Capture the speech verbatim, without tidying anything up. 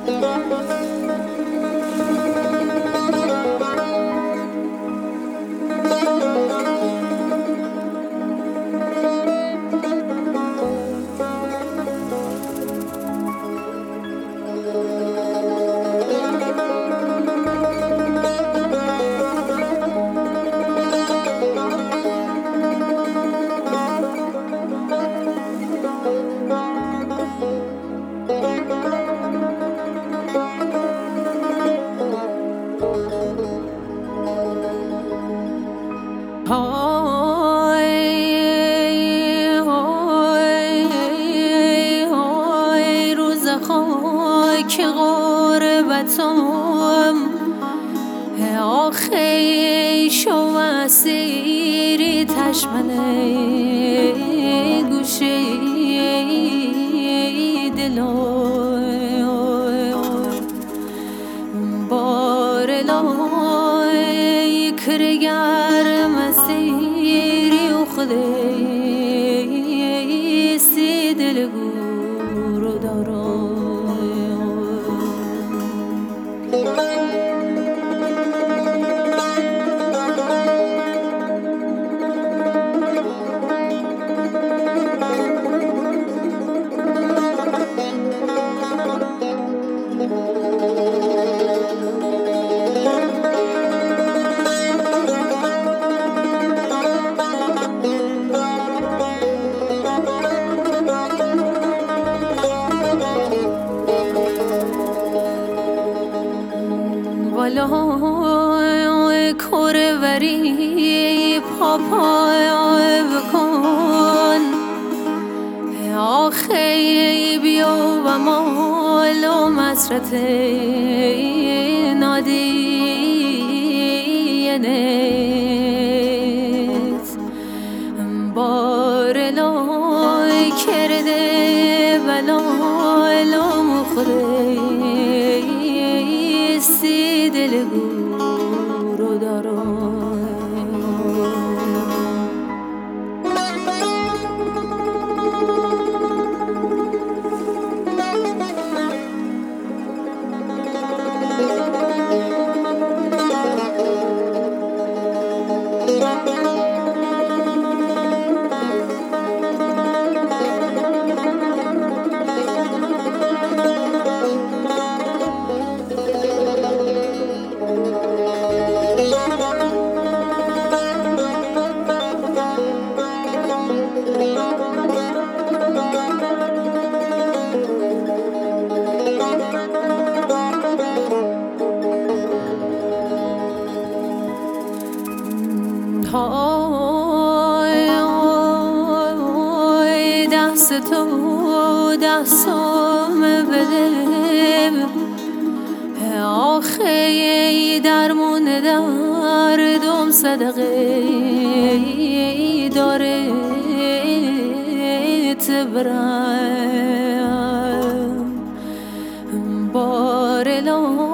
های های های روز خاک غربتم آخی شو اسیری تشمنه گوشه دلای بارلای کرگر مسیری و خودی سی دلگور دارم والای کوروری پاپای بکن آخی بیو و مال و مسرت نادینت بارلای کرده ولای مخوره سی دلگور دارم های های دست تو دستم بده آخی درمون دردم صدقه داره تبرم بارلو